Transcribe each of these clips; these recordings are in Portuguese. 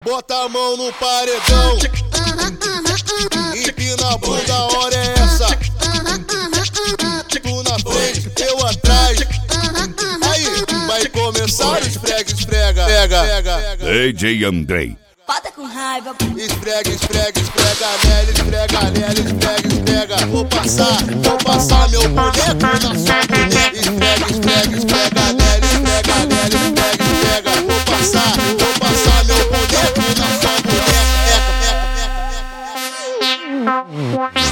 Bota a mão no paredão, empina a bunda, a hora é essa. Tu na frente, eu atrás. Aí, vai começar o esfrega, esfrega. DJ Andrei. Bota com raiva. Esfrega, esfrega, esfrega nela, esfrega nela, esfrega, esfrega. Vou passar meu boneco na sua boneca. Esfrega, esfrega, esfrega nela, esfrega nela, esfrega, esfrega. Vou passar meu boneco na sua boneca.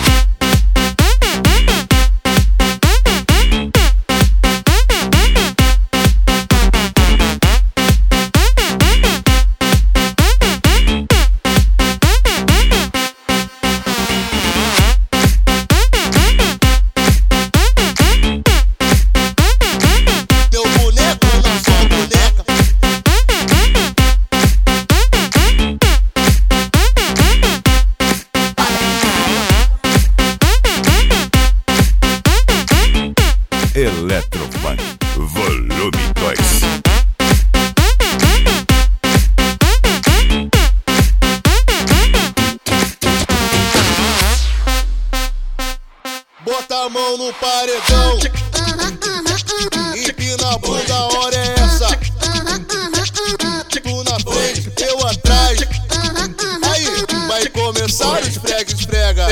Eletrofunk Volume 2. Bota a mão no paredão, empina a bunda, a hora é essa. Tu na frente, eu atrás. Aí, vai começar o esfrega, esfrega.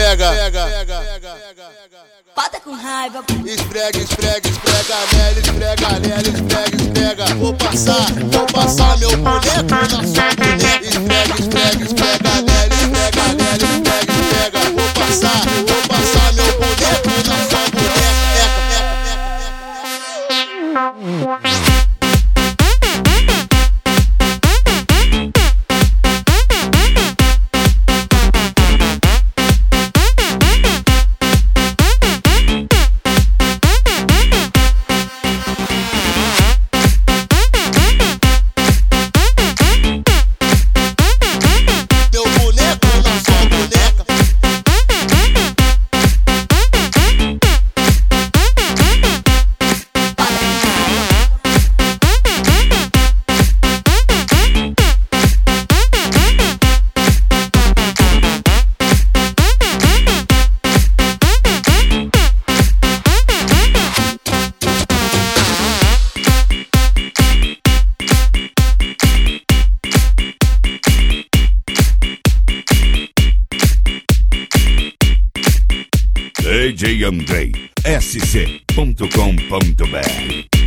Bota com raiva. Esfrega, esfrega, esfrega nela, esfrega nela, esfrega, esfrega. Vou passar meu boneco na sua boneca. Esfrega, esfrega, esfrega nela, esfrega nela, esfrega, esfrega. Vou passar meu boneco na sua boneca. DJ Andrei, sc.com.br